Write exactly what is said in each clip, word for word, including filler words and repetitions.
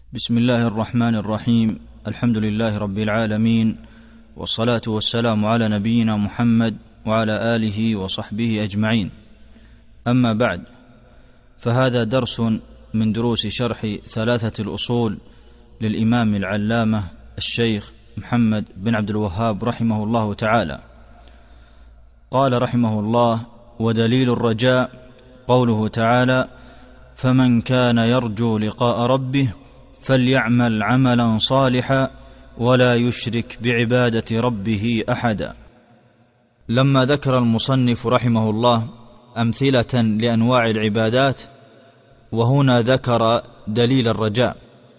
بسم الله الرحمن الرحيم. الحمد لله رب العالمين، والصلاة والسلام على نبينا محمد وعلى آله وصحبه أجمعين. أما بعد، فهذا درس من دروس شرح ثلاثة الأصول للإمام العلامة الشيخ محمد بن عبد الوهاب رحمه الله تعالى. قال رحمه الله: ودليل الرجاء قوله تعالى: فمن كان يرجو لقاء ربه فليعمل عملا صالحا ولا يشرك بعبادة ربه أحدا. لما ذكر المصنف رحمه الله أمثلة لأنواع العبادات، وهنا ذكر دليل الرجاء.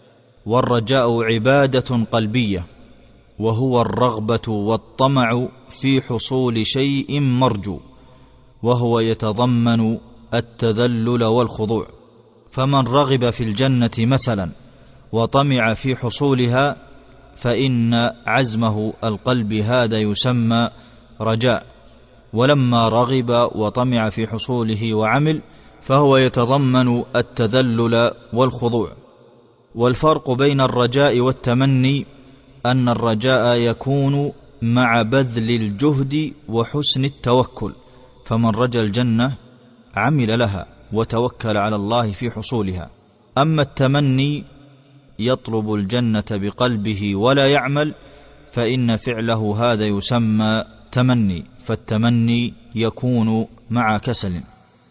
والرجاء عبادة قلبية، وهو الرغبة والطمع في حصول شيء مرجو، وهو يتضمن التذلل والخضوع. فمن رغب في الجنة مثلا وطمع في حصولها، فإن عزمه القلب هذا يسمى رجاء. ولما رغب وطمع في حصوله وعمل، فهو يتضمن التذلل والخضوع. والفرق بين الرجاء والتمني أن الرجاء يكون مع بذل الجهد وحسن التوكل، فمن رجا الجنة عمل لها وتوكل على الله في حصولها. أما التمني يطلب الجنة بقلبه ولا يعمل، فإن فعله هذا يسمى تمني، فالتمني يكون مع كسل.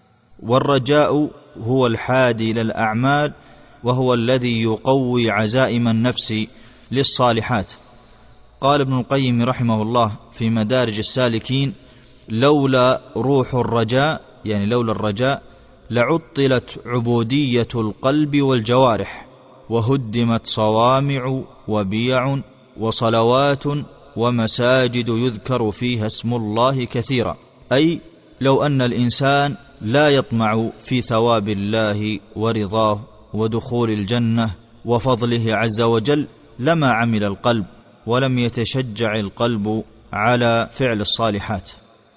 والرجاء هو الحادي للأعمال، وهو الذي يقوي عزائم النفس للصالحات. قال ابن القيم رحمه الله في مدارج السالكين: لولا روح الرجاء، يعني لولا الرجاء، لعطلت عبودية القلب والجوارح، وهدمت صوامع وبيع وصلوات ومساجد يذكر فيها اسم الله كثيرا. أي لو أن الإنسان لا يطمع في ثواب الله ورضاه ودخول الجنة وفضله عز وجل، لما عمل القلب ولم يتشجع القلب على فعل الصالحات.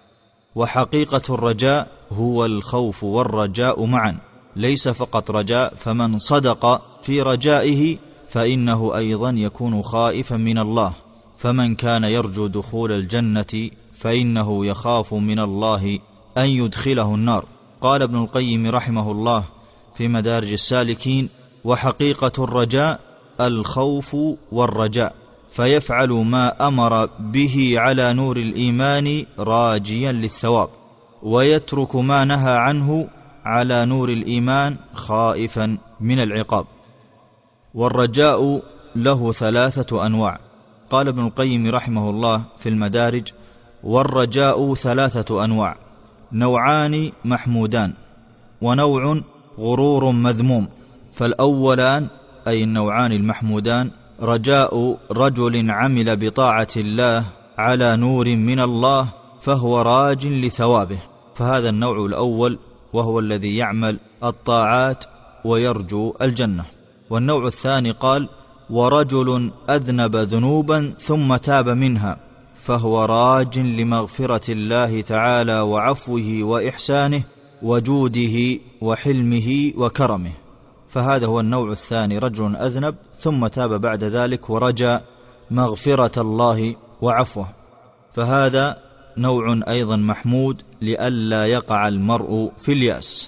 وحقيقة الرجاء هو الخوف والرجاء معا، ليس فقط رجاء. فمن صدق في رجائه فإنه أيضا يكون خائفا من الله. فمن كان يرجو دخول الجنة فإنه يخاف من الله أن يدخله النار. قال ابن القيم رحمه الله في مدارج السالكين: وحقيقة الرجاء الخوف والرجاء، فيفعل ما أمر به على نور الإيمان راجيا للثواب، ويترك ما نهى عنه على نور الإيمان خائفا من العقاب. والرجاء له ثلاثة أنواع. قال ابن القيم رحمه الله في المدارج: والرجاء ثلاثة أنواع: نوعان محمودان، ونوع غرور مذموم. فالأولان أي النوعان المحمودان رجاء رجل عمل بطاعة الله على نور من الله، فهو راج لثوابه، فهذا النوع الأول، وهو الذي يعمل الطاعات ويرجو الجنة. والنوع الثاني قال: ورجل أذنب ذنوبا ثم تاب منها، فهو راج لمغفرة الله تعالى وعفوه وإحسانه وجوده وحلمه وكرمه. فهذا هو النوع الثاني، رجل أذنب ثم تاب بعد ذلك ورجى مغفرة الله وعفوه، فهذا نوع أيضا محمود لئلا يقع المرء في اليأس.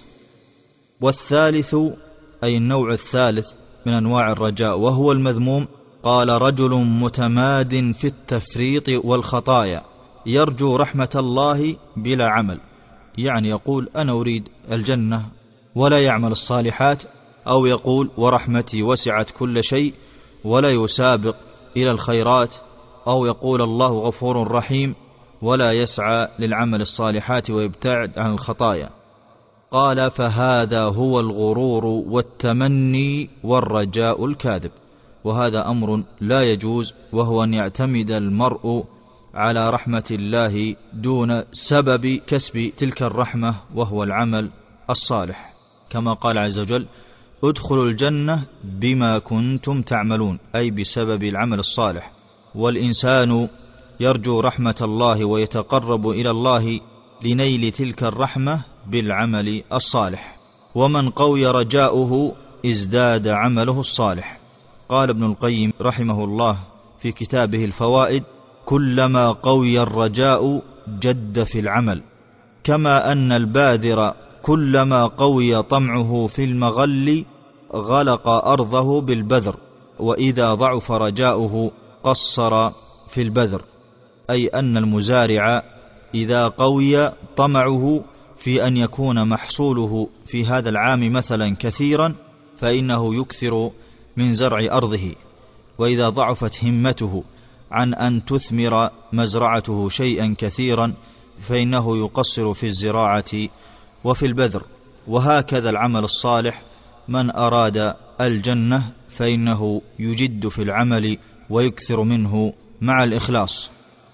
والثالث أي النوع الثالث من أنواع الرجاء وهو المذموم، قال: رجل متماد في التفريط والخطايا يرجو رحمة الله بلا عمل، يعني يقول أنا أريد الجنة ولا يعمل الصالحات، أو يقول ورحمتي وسعت كل شيء ولا يسابق إلى الخيرات، أو يقول الله غفور رحيم ولا يسعى للعمل الصالحات ويبتعد عن الخطايا. قال: فهذا هو الغرور والتمني والرجاء الكاذب، وهذا أمر لا يجوز، وهو أن يعتمد المرء على رحمة الله دون سبب كسب تلك الرحمة، وهو العمل الصالح، كما قال عز وجل: ادخلوا الجنة بما كنتم تعملون، أي بسبب العمل الصالح. والإنسان يرجو رحمة الله ويتقرب إلى الله لنيل تلك الرحمة بالعمل الصالح. ومن قوي رجاؤه ازداد عمله الصالح، قال ابن القيم رحمه الله في كتابه الفوائد: كلما قوي الرجاء جد في العمل، كما أن الباذر كلما قوي طمعه في المغل غلق أرضه بالبذر، وإذا ضعف رجاؤه قصر في البذر، أي أن المزارع إذا قوي طمعه في أن يكون محصوله في هذا العام مثلا كثيرا فإنه يكثر من زرع أرضه، وإذا ضعفت همته عن أن تثمر مزرعته شيئا كثيرا فإنه يقصر في الزراعة وفي البذر. وهكذا العمل الصالح، من أراد الجنة فإنه يجد في العمل ويكثر منه مع الإخلاص.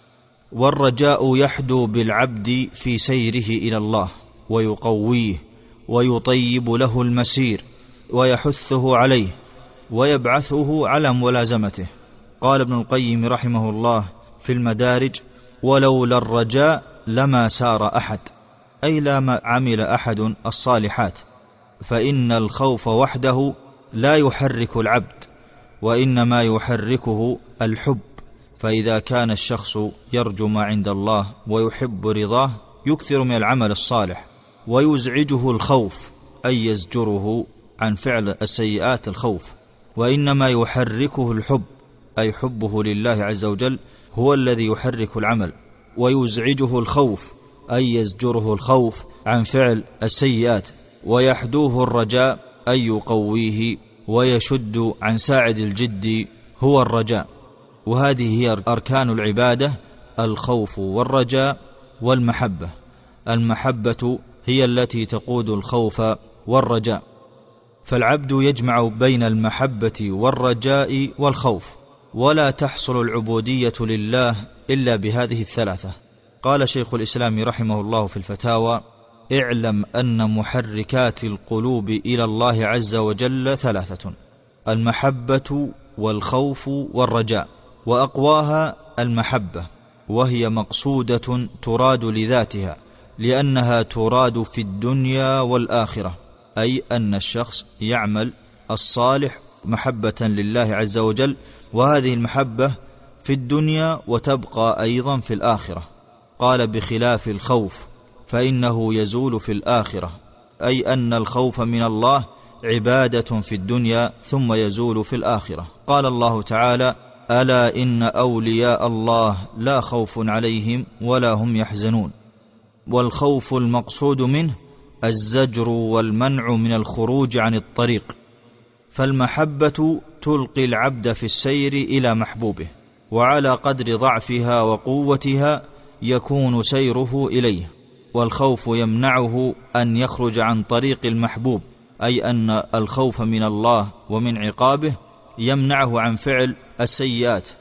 والرجاء يحدو بالعبد في سيره إلى الله ويقويه ويطيب له المسير ويحثه عليه ويبعثه على ملازمته. قال ابن القيم رحمه الله في المدارج: ولولا الرجاء لما سار أحد، أي لا عمل أحد الصالحات، فإن الخوف وحده لا يحرك العبد، وإنما يحركه الحب، فإذا كان الشخص يرجو ما عند الله ويحب رضاه يكثر من العمل الصالح، ويزعجه الخوف أي يزجره عن فعل السيئات الخوف، وإنما يحركه الحب أي حبه لله عز وجل هو الذي يحرك العمل، ويزعجه الخوف أي يزجره الخوف عن فعل السيئات، ويحدوه الرجاء أي يقويه ويشد عن ساعد الجد هو الرجاء. وهذه هي أركان العبادة: الخوف والرجاء والمحبة. المحبة هي التي تقود الخوف والرجاء، فالعبد يجمع بين المحبة والرجاء والخوف، ولا تحصل العبودية لله إلا بهذه الثلاثة. قال شيخ الإسلام رحمه الله في الفتاوى: اعلم أن محركات القلوب إلى الله عز وجل ثلاثة: المحبة والخوف والرجاء، وأقواها المحبة، وهي مقصودة تراد لذاتها لأنها تراد في الدنيا والآخرة، أي أن الشخص يعمل الصالح محبة لله عز وجل، وهذه المحبة في الدنيا وتبقى أيضا في الآخرة. قال: بخلاف الخوف فإنه يزول في الآخرة، أي أن الخوف من الله عبادة في الدنيا ثم يزول في الآخرة. قال الله تعالى: ألا إن أولياء الله لا خوف عليهم ولا هم يحزنون. والخوف المقصود منه الزجر والمنع من الخروج عن الطريق، فالمحبة تلقي العبد في السير إلى محبوبه، وعلى قدر ضعفها وقوتها يكون سيره إليه، والخوف يمنعه أن يخرج عن طريق المحبوب، أي أن الخوف من الله ومن عقابه يمنعه عن فعل السيئات.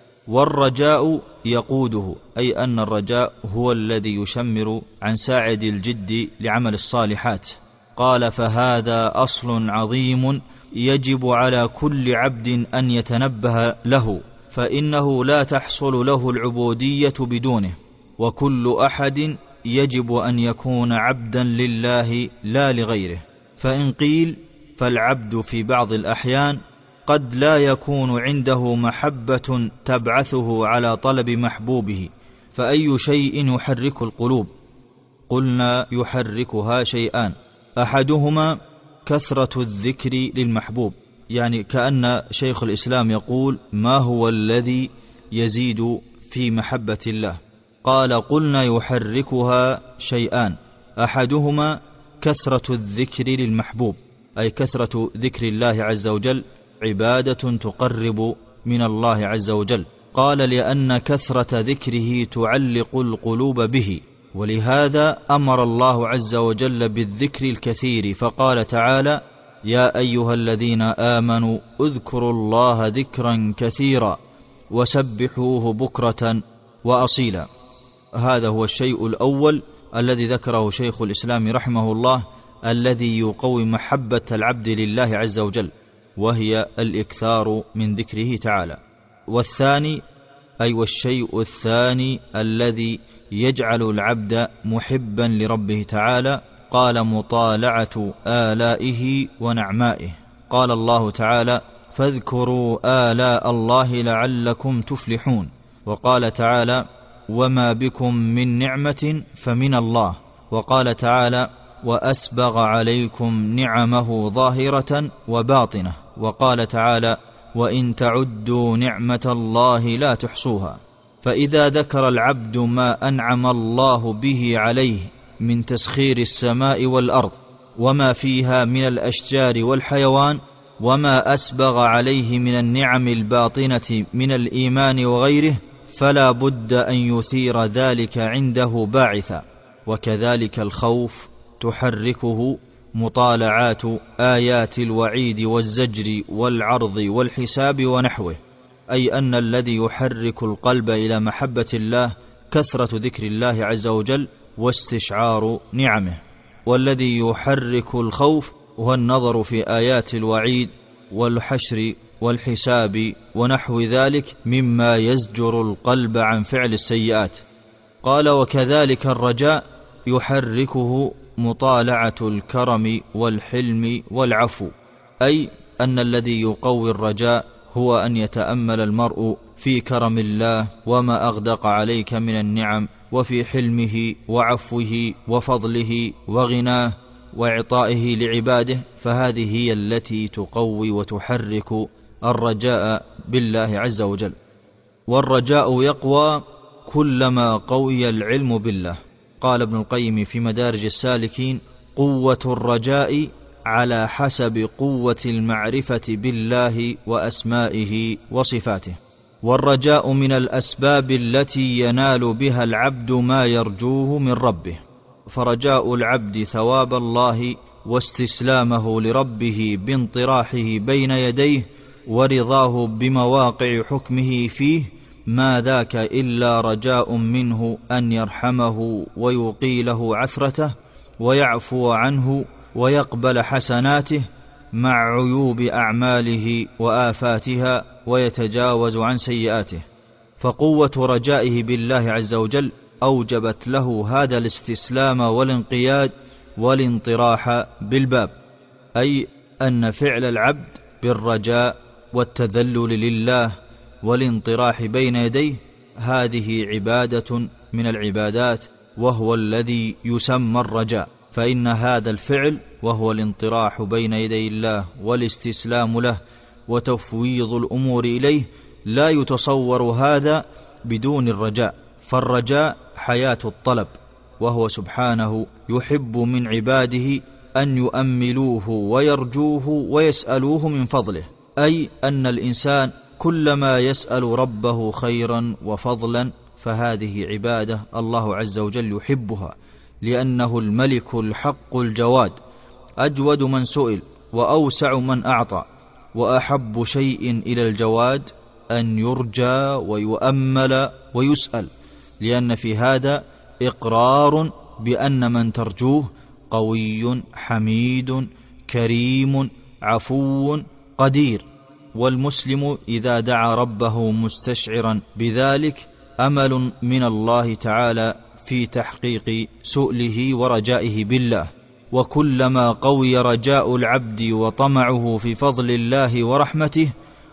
والرجاء يقوده، أي أن الرجاء هو الذي يشمر عن ساعد الجد لعمل الصالحات. قال: فهذا أصل عظيم يجب على كل عبد أن يتنبه له، فإنه لا تحصل له العبودية بدونه، وكل أحد يجب أن يكون عبدا لله لا لغيره. فإن قيل فالعبد في بعض الأحيان قد لا يكون عنده محبة تبعثه على طلب محبوبه، فأي شيء يحرك القلوب؟ قلنا: يحركها شيئان: أحدهما كثرة الذكر للمحبوب، يعني كأن شيخ الإسلام يقول: ما هو الذي يزيد في محبة الله؟ قال: قلنا يحركها شيئان: أحدهما كثرة الذكر للمحبوب، أي كثرة ذكر الله عز وجل عبادة تقرب من الله عز وجل. قال: لأن كثرة ذكره تعلق القلوب به، ولهذا أمر الله عز وجل بالذكر الكثير، فقال تعالى: يا أيها الذين آمنوا اذكروا الله ذكرا كثيرا وسبحوه بكرة وأصيلا. هذا هو الشيء الأول الذي ذكره شيخ الإسلام رحمه الله، الذي يقوي محبة العبد لله عز وجل، وهي الإكثار من ذكره تعالى. والثاني أي والشيء الثاني الذي يجعل العبد محبا لربه تعالى، قال: مطالعة آلائه ونعمائه. قال الله تعالى: فاذكروا آلاء الله لعلكم تفلحون. وقال تعالى: وما بكم من نعمة فمن الله. وقال تعالى: وأسبغ عليكم نعمه ظاهرة وباطنة. وقال تعالى: وإن تعدوا نعمة الله لا تحصوها. فإذا ذكر العبد ما أنعم الله به عليه من تسخير السماء والأرض وما فيها من الأشجار والحيوان، وما أسبغ عليه من النعم الباطنة من الإيمان وغيره، فلا بد أن يثير ذلك عنده باعثا. وكذلك الخوف تحركه مطالعات آيات الوعيد والزجر والعرض والحساب ونحوه، أي أن الذي يحرك القلب إلى محبة الله كثرة ذكر الله عز وجل واستشعار نعمه. والذي يحرك الخوف هو النظر في آيات الوعيد والحشر والحساب ونحو ذلك مما يزجر القلب عن فعل السيئات. قال: وكذلك الرجاء يحركه مطالعة الكرم والحلم والعفو، أي أن الذي يقوي الرجاء هو أن يتأمل المرء في كرم الله وما أغدق عليك من النعم، وفي حلمه وعفوه وفضله وغناه وإعطائه لعباده، فهذه هي التي تقوي وتحرك الرجاء بالله عز وجل. والرجاء يقوى كلما قوي العلم بالله. قال ابن القيم في مدارج السالكين: قوة الرجاء على حسب قوة المعرفة بالله وأسمائه وصفاته. والرجاء من الأسباب التي ينال بها العبد ما يرجوه من ربه. فرجاء العبد ثواب الله واستسلامه لربه بانطراحه بين يديه ورضاه بمواقع حكمه فيه، ما ذاك إلا رجاء منه أن يرحمه ويقيله عثرته ويعفو عنه ويقبل حسناته مع عيوب أعماله وآفاتها ويتجاوز عن سيئاته. فقوة رجائه بالله عز وجل أوجبت له هذا الاستسلام والانقياد والانطراح بالباب، أي أن فعل العبد بالرجاء والتذلل لله والانطراح بين يديه هذه عبادة من العبادات، وهو الذي يسمى الرجاء. فإن هذا الفعل وهو الانطراح بين يدي الله والاستسلام له وتفويض الأمور إليه لا يتصور هذا بدون الرجاء. فالرجاء حياة الطلب، وهو سبحانه يحب من عباده أن يؤملوه ويرجوه ويسألوه من فضله، أي أن الإنسان كلما يسأل ربه خيرا وفضلا فهذه عبادة الله عز وجل يحبها، لأنه الملك الحق الجواد، أجود من سئل وأوسع من أعطى. وأحب شيء إلى الجواد أن يرجى ويؤمل ويسأل، لأن في هذا إقرار بأن من ترجوه قوي حميد كريم عفو قدير. والمسلم إذا دعا ربه مستشعرا بذلك أمل من الله تعالى في تحقيق سؤله ورجائه بالله. وكلما قوي رجاء العبد وطمعه في فضل الله ورحمته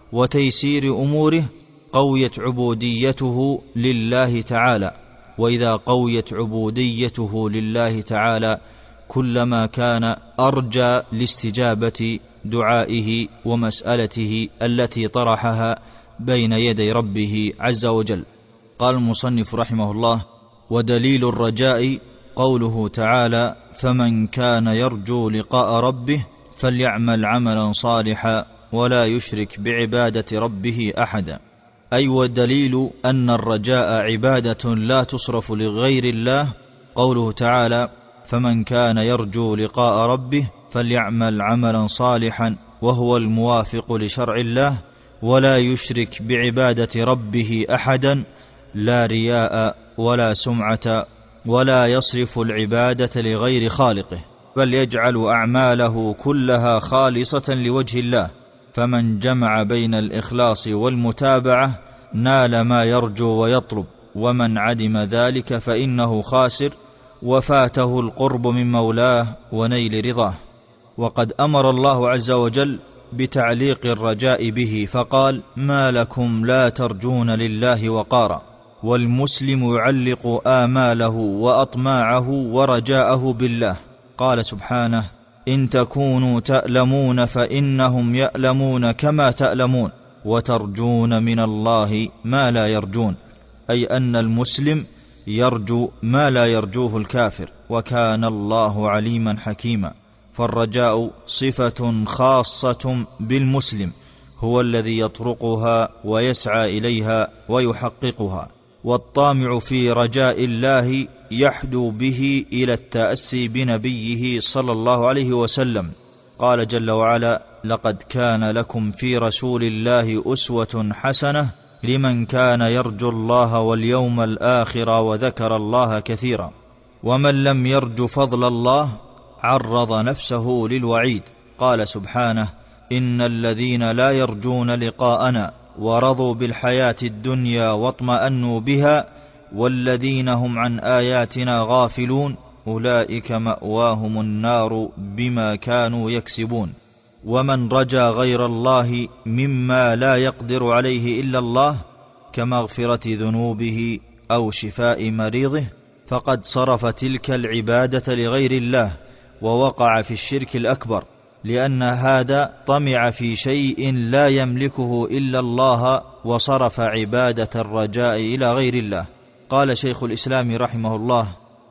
وتيسير أموره قويت عبوديته لله تعالى. وإذا قويت عبوديته لله تعالى كلما كان أرجى لاستجابة دعائه ومسألته التي طرحها بين يدي ربه عز وجل. قال المصنف رحمه الله: ودليل الرجاء قوله تعالى: فمن كان يرجو لقاء ربه فليعمل عملا صالحا ولا يشرك بعبادة ربه أحدا. أي والدليل أن الرجاء عبادة لا تصرف لغير الله قوله تعالى: فمن كان يرجو لقاء ربه فليعمل عملا صالحا، وهو الموافق لشرع الله، ولا يشرك بعبادة ربه أحدا، لا رياء ولا سمعة، ولا يصرف العبادة لغير خالقه، بل يجعل أعماله كلها خالصة لوجه الله. فمن جمع بين الإخلاص والمتابعة نال ما يرجو ويطلب، ومن عدم ذلك فإنه خاسر وفاته القرب من مولاه ونيل رضاه. وقد أمر الله عز وجل بتعليق الرجاء به فقال: ما لكم لا ترجون لله وقارا. والمسلم يعلق آماله وأطماعه ورجاءه بالله. قال سبحانه: إن تكونوا تألمون فإنهم يألمون كما تألمون وترجون من الله ما لا يرجون، أي أن المسلم يرجو ما لا يرجوه الكافر، وكان الله عليما حكيما. فالرجاء صفة خاصة بالمسلم، هو الذي يطرقها ويسعى إليها ويحققها. والطامع في رجاء الله يحدو به إلى التأسي بنبيه صلى الله عليه وسلم. قال جل وعلا: لقد كان لكم في رسول الله أسوة حسنة لمن كان يرجو الله واليوم الآخر وذكر الله كثيرا. ومن لم يرج فضل الله عرض نفسه للوعيد. قال سبحانه: إن الذين لا يرجون لقاءنا ورضوا بالحياة الدنيا واطمأنوا بها والذين هم عن آياتنا غافلون أولئك مأواهم النار بما كانوا يكسبون. ومن رجا غير الله مما لا يقدر عليه إلا الله كمغفرة ذنوبه أو شفاء مريضه فقد صرف تلك العبادة لغير الله ووقع في الشرك الأكبر، لأن هذا طمع في شيء لا يملكه إلا الله وصرف عبادة الرجاء إلى غير الله. قال شيخ الإسلام رحمه الله: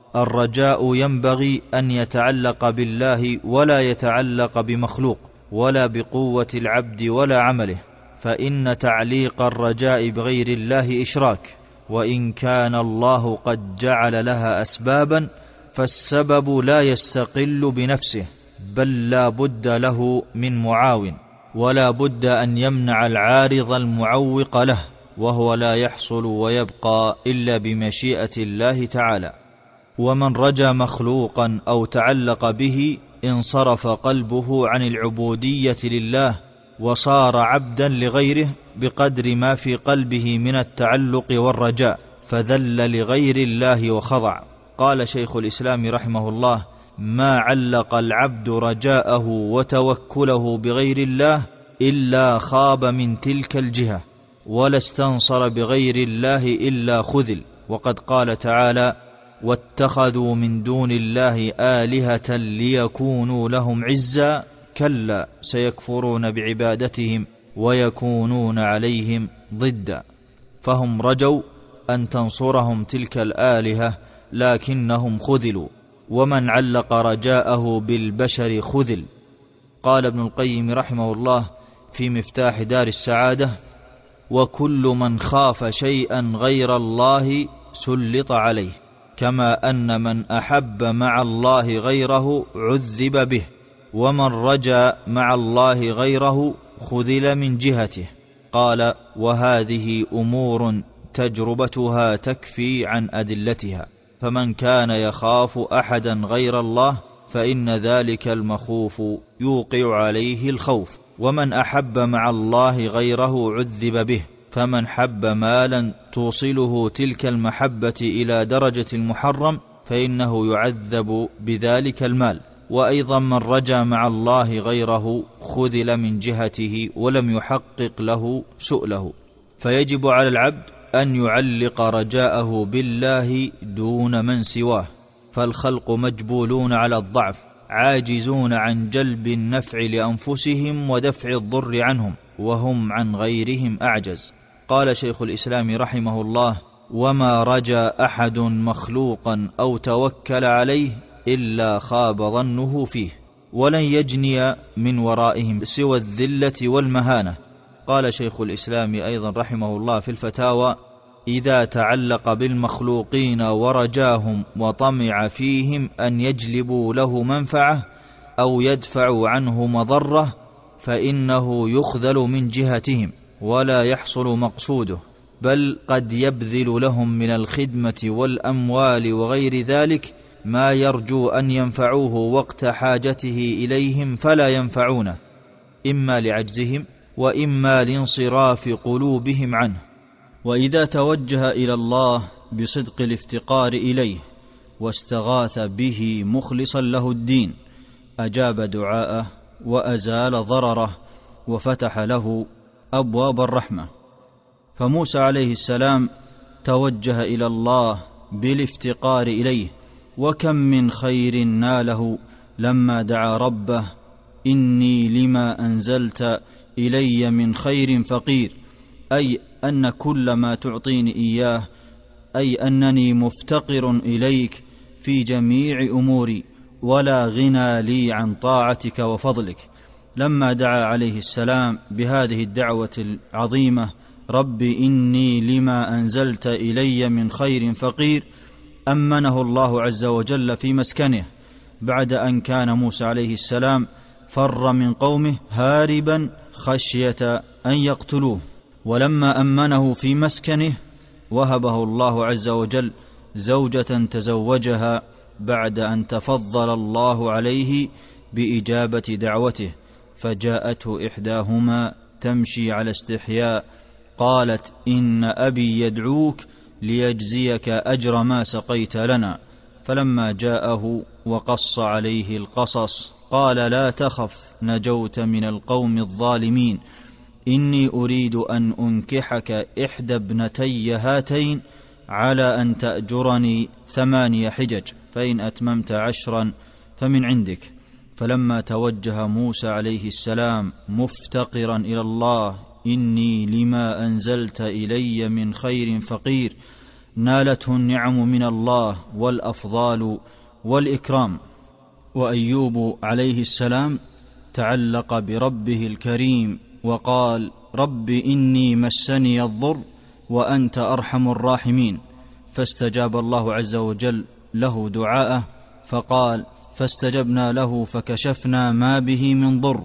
الرجاء ينبغي أن يتعلق بالله ولا يتعلق بمخلوق ولا بقوة العبد ولا عمله، فإن تعليق الرجاء بغير الله إشراك، وإن كان الله قد جعل لها أسبابا فالسبب لا يستقل بنفسه، بل لا بد له من معاون، ولا بد أن يمنع العارض المعوق له، وهو لا يحصل ويبقى إلا بمشيئة الله تعالى. ومن رجا مخلوقا أو تعلق به انصرف قلبه عن العبودية لله وصار عبدا لغيره بقدر ما في قلبه من التعلق والرجاء، فذل لغير الله وخضع. قال شيخ الإسلام رحمه الله: ما علق العبد رجاءه وتوكله بغير الله إلا خاب من تلك الجهة، ولا استنصر بغير الله إلا خذل. وقد قال تعالى: واتخذوا من دون الله آلهة ليكونوا لهم عزا كلا سيكفرون بعبادتهم ويكونون عليهم ضدا. فهم رجوا أن تنصرهم تلك الآلهة لكنهم خذلوا، ومن علق رجاءه بالبشر خذل. قال ابن القيم رحمه الله في مفتاح دار السعادة: وكل من خاف شيئا غير الله سلط عليه، كما أن من أحب مع الله غيره عذب به، ومن رجا مع الله غيره خذل من جهته. قال: وهذه أمور تجربتها تكفي عن أدلتها، فمن كان يخاف أحدا غير الله فإن ذلك المخوف يوقع عليه الخوف، ومن أحب مع الله غيره عذب به، فمن حب مالا توصله تلك المحبة إلى درجة المحرم فإنه يعذب بذلك المال. وأيضا من رجا مع الله غيره خذل من جهته ولم يحقق له سؤله. فيجب على العبد أن يعلق رجاءه بالله دون من سواه، فالخلق مجبولون على الضعف عاجزون عن جلب النفع لأنفسهم ودفع الضر عنهم، وهم عن غيرهم أعجز. قال شيخ الإسلام رحمه الله: وما رجا أحد مخلوقا أو توكل عليه إلا خاب ظنه فيه، ولن يجني من ورائهم سوى الذلة والمهانة. قال شيخ الإسلام أيضا رحمه الله في الفتاوى: إذا تعلق بالمخلوقين ورجاهم وطمع فيهم أن يجلبوا له منفعة أو يدفعوا عنه مضرة فإنه يخذل من جهتهم ولا يحصل مقصوده، بل قد يبذل لهم من الخدمة والأموال وغير ذلك ما يرجو أن ينفعوه وقت حاجته إليهم فلا ينفعونه، إما لعجزهم وإما لانصراف قلوبهم عنه. وإذا توجه إلى الله بصدق الافتقار إليه واستغاث به مخلصا له الدين أجاب دعاءه وأزال ضرره وفتح له أبواب الرحمة. فموسى عليه السلام توجه إلى الله بالافتقار إليه، وكم من خير ناله لما دعا ربه: إني لما أنزلت إلي من خير فقير، أي أن كل ما تعطيني إياه، أي أنني مفتقر إليك في جميع أموري، ولا غنى لي عن طاعتك وفضلك. لما دعا عليه السلام بهذه الدعوة العظيمة: رب إني لما أنزلت إلي من خير فقير، أمنه الله عز وجل في مسكنه، بعد أن كان موسى عليه السلام فر من قومه هاربا خشية أن يقتلوه. ولما أمنه في مسكنه وهبه الله عز وجل زوجة تزوجها بعد أن تفضل الله عليه بإجابة دعوته، فجاءته إحداهما تمشي على استحياء قالت: إن أبي يدعوك ليجزيك أجر ما سقيت لنا. فلما جاءه وقص عليه القصص قال: لا تخف، نجوت من القوم الظالمين، إني أريد أن أنكحك إحدى ابنتي هاتين على أن تأجرني ثماني حجج، فإن أتممت عشرا فمن عندك. فلما توجه موسى عليه السلام مفتقرا إلى الله: إني لما أنزلت إلي من خير فقير، نالته النعم من الله والأفضال والإكرام. وأيوب عليه السلام تعلق بربه الكريم وقال: رب إني مسني الضر وأنت أرحم الراحمين، فاستجاب الله عز وجل له دعاءه، فقال: فاستجبنا له فكشفنا ما به من ضر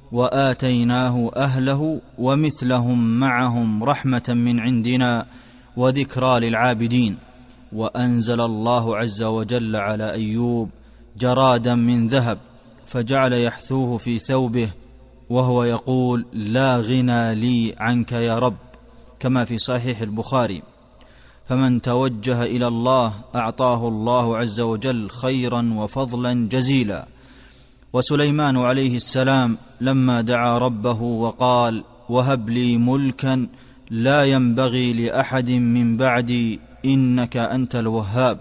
وآتيناه أهله ومثلهم معهم رحمة من عندنا وذكرى للعابدين. وأنزل الله عز وجل على أيوب جرادا من ذهب، فجعل يحثوه في ثوبه وهو يقول: لا غنى لي عنك يا رب، كما في صحيح البخاري. فمن توجه إلى الله أعطاه الله عز وجل خيرا وفضلا جزيلا. وسليمان عليه السلام لما دعا ربه وقال: وهب لي ملكا لا ينبغي لأحد من بعدي إنك أنت الوهاب،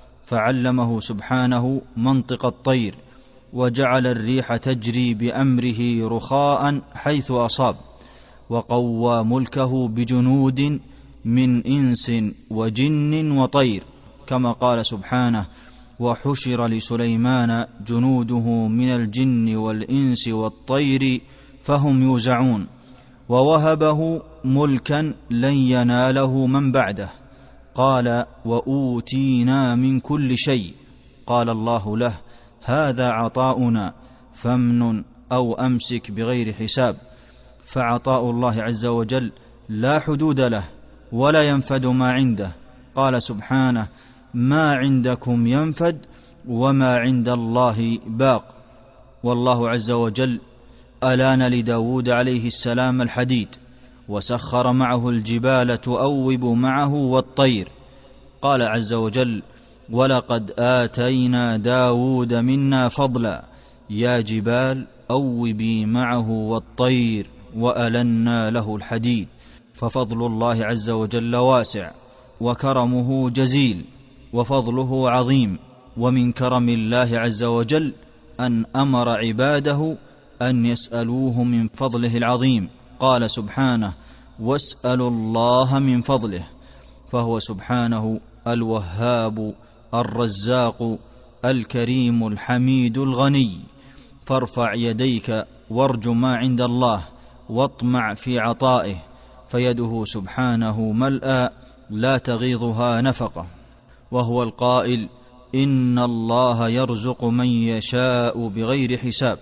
فعلمه سبحانه منطق الطير، وجعل الريح تجري بأمره رخاء حيث أصاب، وقوى ملكه بجنود من إنس وجن وطير، كما قال سبحانه: وحشر لسليمان جنوده من الجن والإنس والطير فهم يوزعون. ووهبه ملكا لن يناله من بعده. قال: وأوتينا من كل شيء. قال الله له: هذا عطاؤنا فامنن أو أمسك بغير حساب. فعطاء الله عز وجل لا حدود له ولا ينفد ما عنده. قال سبحانه: ما عندكم ينفد وما عند الله باق. والله عز وجل ألان لداود عليه السلام الحديد، وسخر معه الجبال تؤوب معه والطير. قال عز وجل: ولقد آتينا داود منا فضلا يا جبال أوبي معه والطير وألنا له الحديد. ففضل الله عز وجل واسع، وكرمه جزيل، وفضله عظيم. ومن كرم الله عز وجل أن أمر عباده أن يسألوه من فضله العظيم. قال سبحانه: واسألوا الله من فضله. فهو سبحانه الوهاب الرزاق الكريم الحميد الغني. فارفع يديك وارج ما عند الله واطمع في عطائه، فيده سبحانه ملأى لا تغيضها نفقه. وهو القائل: إن الله يرزق من يشاء بغير حساب.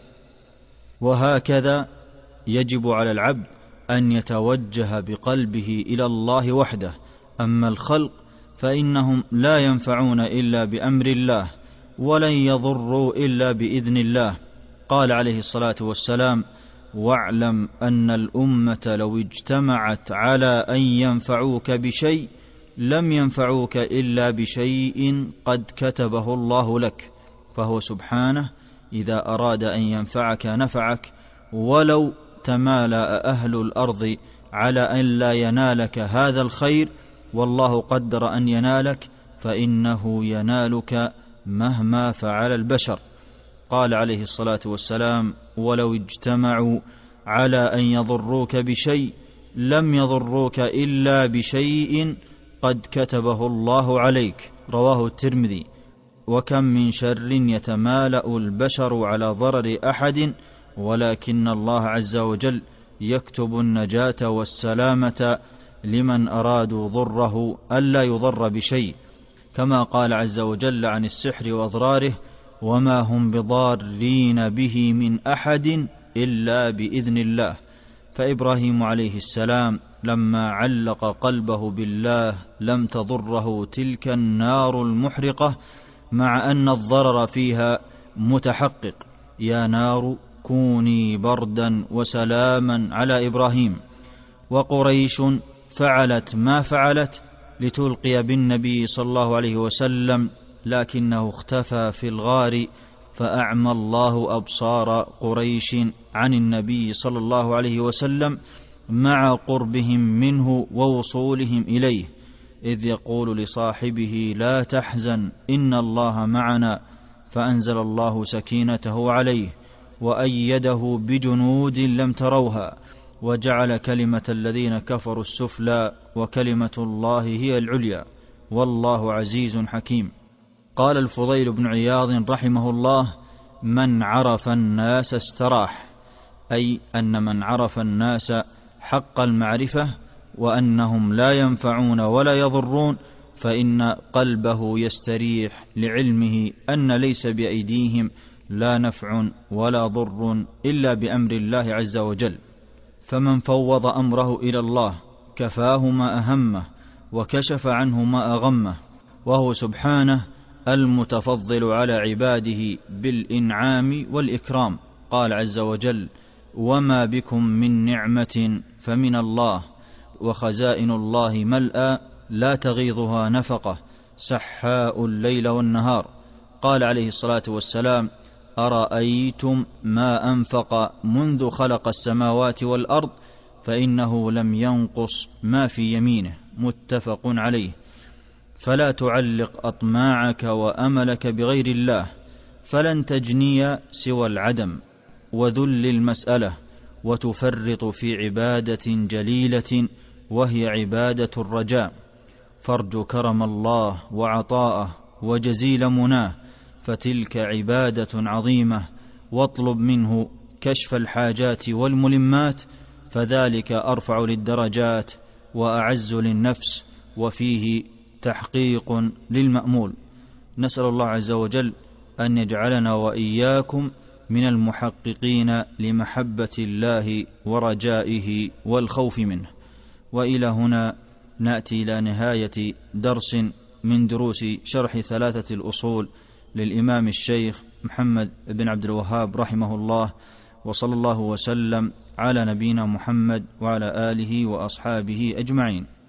وهكذا يجب على العبد أن يتوجه بقلبه إلى الله وحده. أما الخلق فإنهم لا ينفعون إلا بأمر الله، ولن يضروا إلا بإذن الله. قال عليه الصلاة والسلام: واعلم أن الأمة لو اجتمعت على أن ينفعوك بشيء لم ينفعوك إلا بشيء قد كتبه الله لك. فهو سبحانه إذا أراد أن ينفعك نفعك ولو تمالأ أهل الأرض على أن لا ينالك هذا الخير والله قدر أن ينالك فإنه ينالك مهما فعل البشر. قال عليه الصلاة والسلام: ولو اجتمعوا على أن يضروك بشيء لم يضروك إلا بشيء قد كتبه الله عليك. رواه الترمذي. وكم من شر يتمالأ البشر على ضرر أحد ولكن الله عز وجل يكتب النجاة والسلامة لمن أرادوا ضره ألا يضر بشيء، كما قال عز وجل عن السحر وأضراره: وما هم بضارين به من أحد إلا بإذن الله. فإبراهيم عليه السلام لما علق قلبه بالله لم تضره تلك النار المحرقة مع أن الضرر فيها متحقق. يا نار كوني بردا وسلاما على إبراهيم. وقريش فعلت ما فعلت لتلقي بالنبي صلى الله عليه وسلم لكنه اختفى في الغار فأعمى الله أبصار قريش عن النبي صلى الله عليه وسلم مع قربهم منه ووصولهم إليه، إذ يقول لصاحبه: لا تحزن إن الله معنا، فأنزل الله سكينته عليه وأيده بجنود لم تروها وجعل كلمة الذين كفروا السفلى وكلمة الله هي العليا والله عزيز حكيم. قال الفضيل بن عياض رحمه الله: من عرف الناس استراح، أي أن من عرف الناس حق المعرفة وأنهم لا ينفعون ولا يضرون فإن قلبه يستريح لعلمه أن ليس بأيديهم لا نفع ولا ضر إلا بأمر الله عز وجل. فمن فوض أمره إلى الله كفاه ما أهمه وكشف عنه ما أغمه، وهو سبحانه المتفضل على عباده بالإنعام والإكرام. قال عز وجل: وما بكم من نعمة فمن الله وخزائن الله ملأى لا تغيضها نفقة سحاء الليل والنهار. قال عليه الصلاة والسلام: أرأيتم ما أنفق منذ خلق السماوات والأرض فإنه لم ينقص ما في يمينه. متفق عليه. فلا تعلق أطماعك وأملك بغير الله، فلن تجني سوى العدم وذل المسألة وتفرط في عبادة جليلة وهي عبادة الرجاء. فارج كرم الله وعطاءه وجزيل مناه، فتلك عبادة عظيمة، واطلب منه كشف الحاجات والملمات، فذلك أرفع للدرجات وأعز للنفس وفيه تحقيق للمأمول. نسأل الله عز وجل أن يجعلنا وإياكم من المحققين لمحبة الله ورجائه والخوف منه. وإلى هنا نأتي إلى نهاية درس من دروس شرح ثلاثة الأصول للإمام الشيخ محمد بن عبد الوهاب رحمه الله، وصلى الله وسلم على نبينا محمد وعلى آله وأصحابه أجمعين.